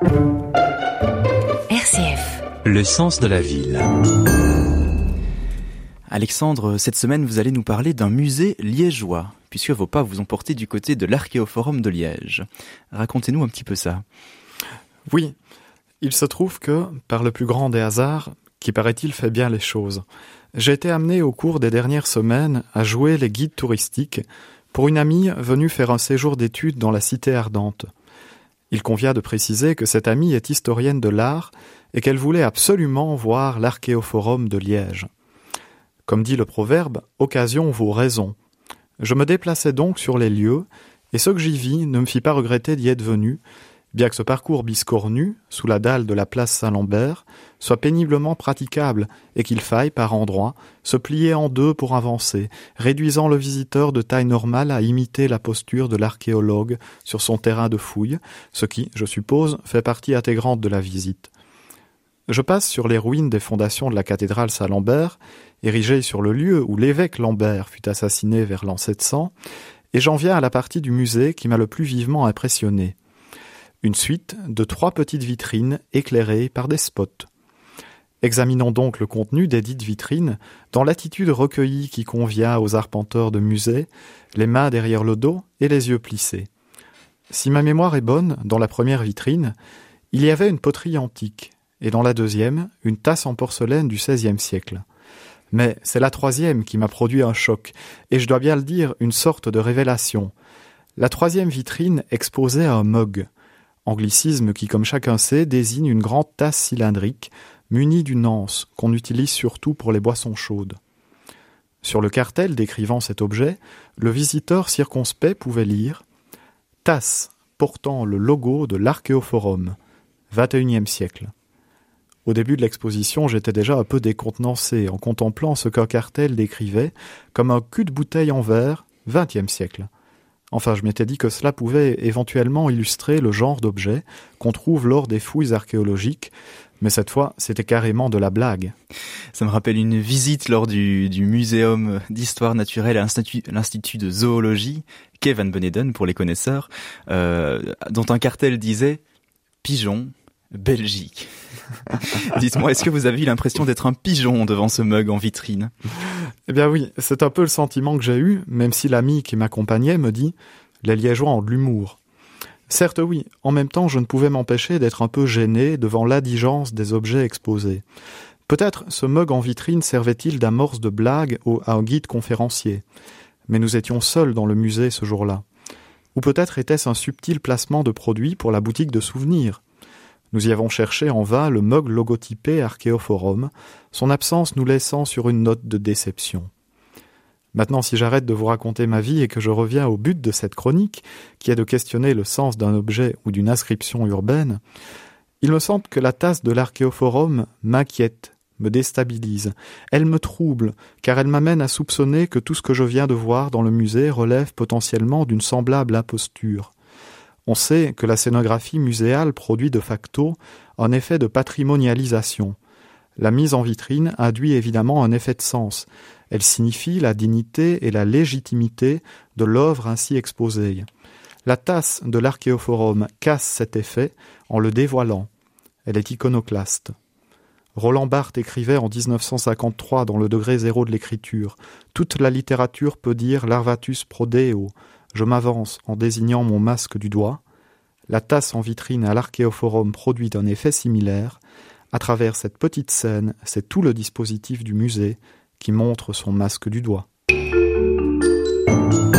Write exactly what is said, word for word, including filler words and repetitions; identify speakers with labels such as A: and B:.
A: R C F.
B: Le sens de la ville.
C: Alexandre, cette semaine, vous allez nous parler d'un musée liégeois, puisque vos pas vous ont porté du côté de l'Archéoforum de Liège. Racontez-nous un petit peu ça.
D: Oui, il se trouve que, par le plus grand des hasards, qui paraît-il fait bien les choses, j'ai été amené au cours des dernières semaines à jouer les guides touristiques pour une amie venue faire un séjour d'études dans la Cité ardente. Il convient de préciser que cette amie est historienne de l'art et qu'elle voulait absolument voir l'Archéoforum de Liège. Comme dit le proverbe, « occasion vaut raison ». Je me déplaçais donc sur les lieux, et ce que j'y vis ne me fit pas regretter d'y être venu, bien que ce parcours biscornu, sous la dalle de la place Saint-Lambert, soit péniblement praticable et qu'il faille, par endroits, se plier en deux pour avancer, réduisant le visiteur de taille normale à imiter la posture de l'archéologue sur son terrain de fouille, ce qui, je suppose, fait partie intégrante de la visite. Je passe sur les ruines des fondations de la cathédrale Saint-Lambert, érigée sur le lieu où l'évêque Lambert fut assassiné vers l'an sept cents, et j'en viens à la partie du musée qui m'a le plus vivement impressionné. Une suite de trois petites vitrines éclairées par des spots. Examinons donc le contenu des dites vitrines dans l'attitude recueillie qui convient aux arpenteurs de musée, les mains derrière le dos et les yeux plissés. Si ma mémoire est bonne, dans la première vitrine, il y avait une poterie antique, et dans la deuxième, une tasse en porcelaine du seizième siècle. Mais c'est la troisième qui m'a produit un choc, et je dois bien le dire, une sorte de révélation. La troisième vitrine exposait un mug, anglicisme qui, comme chacun sait, désigne une grande tasse cylindrique munie d'une anse qu'on utilise surtout pour les boissons chaudes. Sur le cartel décrivant cet objet, le visiteur circonspect pouvait lire « Tasse portant le logo de l'Archéoforum, vingt et unième siècle ». Au début de l'exposition, j'étais déjà un peu décontenancé en contemplant ce qu'un cartel décrivait comme un cul de bouteille en verre, vingtième siècle. Enfin, je m'étais dit que cela pouvait éventuellement illustrer le genre d'objet qu'on trouve lors des fouilles archéologiques, mais cette fois, c'était carrément de la blague.
C: Ça me rappelle une visite lors du, du Muséum d'Histoire Naturelle à l'Institut, l'Institut de Zoologie, quai Van Beneden pour les connaisseurs, euh, dont un cartel disait « Pigeon, Belgique ». Dites-moi, est-ce que vous avez eu l'impression d'être un pigeon devant ce mug en vitrine ?
D: Eh bien oui, c'est un peu le sentiment que j'ai eu, même si l'ami qui m'accompagnait me dit « les Liégeois ont de l'humour ». Certes oui, en même temps je ne pouvais m'empêcher d'être un peu gêné devant l'indigence des objets exposés. Peut-être ce mug en vitrine servait-il d'amorce de blague à un guide conférencier. Mais nous étions seuls dans le musée ce jour-là. Ou peut-être était-ce un subtil placement de produits pour la boutique de souvenirs. Nous y avons cherché en vain le mug logotypé Archéoforum, son absence nous laissant sur une note de déception. Maintenant, si j'arrête de vous raconter ma vie et que je reviens au but de cette chronique, qui est de questionner le sens d'un objet ou d'une inscription urbaine, il me semble que la tasse de l'Archéoforum m'inquiète, me déstabilise. Elle me trouble, car elle m'amène à soupçonner que tout ce que je viens de voir dans le musée relève potentiellement d'une semblable imposture. On sait que la scénographie muséale produit de facto un effet de patrimonialisation. La mise en vitrine induit évidemment un effet de sens. Elle signifie la dignité et la légitimité de l'œuvre ainsi exposée. La tasse de l'Archéoforum casse cet effet en le dévoilant. Elle est iconoclaste. Roland Barthes écrivait en dix-neuf cent cinquante-trois dans le degré zéro de l'écriture « Toute la littérature peut dire larvatus prodeo ». Je m'avance en désignant mon masque du doigt. La tasse en vitrine à l'Archéoforum produit un effet similaire. À travers cette petite scène, c'est tout le dispositif du musée qui montre son masque du doigt.